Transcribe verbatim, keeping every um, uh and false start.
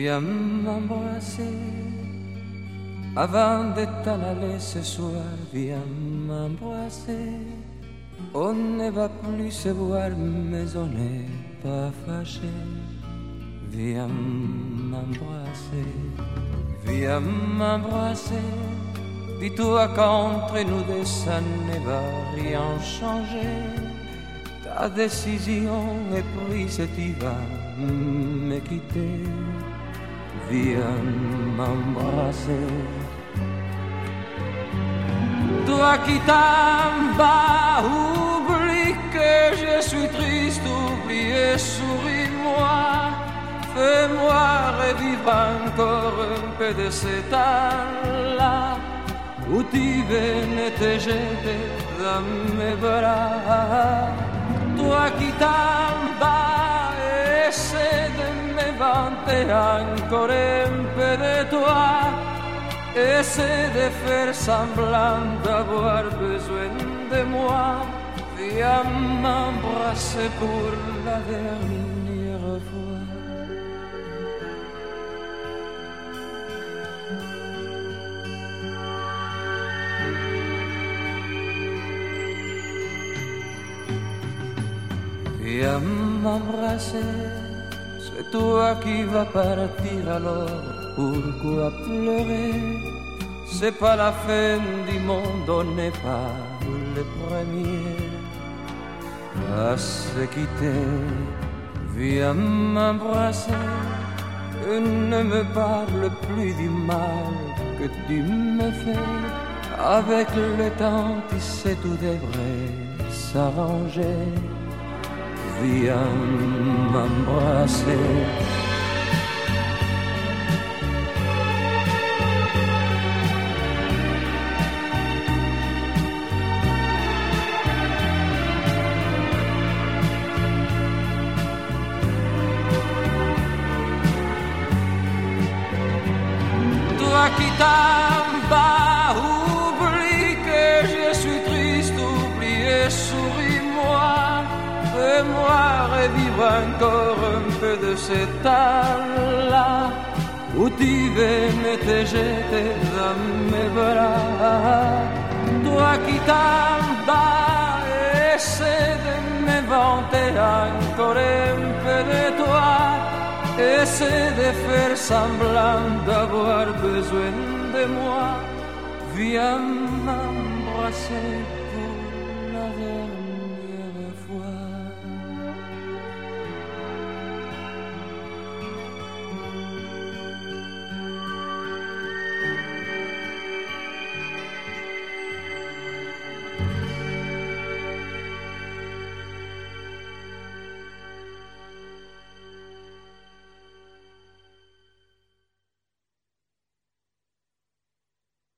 Viens m'embrasser avant de t'en aller ce soir. Viens m'embrasser. On ne va plus se voir, mais on n'est pas fâché. Viens m'embrasser, viens m'embrasser. Dis-toi qu'entre nous deux ça ne va rien changer. Ta décision est prise et tu vas me quitter. Viens m'embrasser. Toi qui t'en vas, oublie que je suis triste, oublie et souris-moi. Fais-moi revivre encore un peu de ce temps-là où tu venais te jeter dans mes bras. Toi qui t'en vas, essaie de m'inventer encore un peu de toi. Essaie de faire semblant d'avoir besoin de moi. Viens m'embrasser pour la dernière fois. Viens m'embrasser, c'est toi qui vas partir alors, pourquoi pleurer? C'est pas la fin du monde, on n'est pas les premiers à se quitter. Viens m'embrasser et ne me parle plus du mal que tu me fais. Avec le temps, tu sais, tout devrait s'arranger. Viens m'embrasser. Toi qui t'en vas, oublie que je suis triste, oublie et souris-moi. Fais-moi revivre encore un peu de ce temps-là où tu venais te jeter dans mes bras. Toi qui t'en vas, essaie de m'inventer encore un peu de toi. Essaie de faire semblant d'avoir besoin de moi. Viens m'embrasser pour la dernière.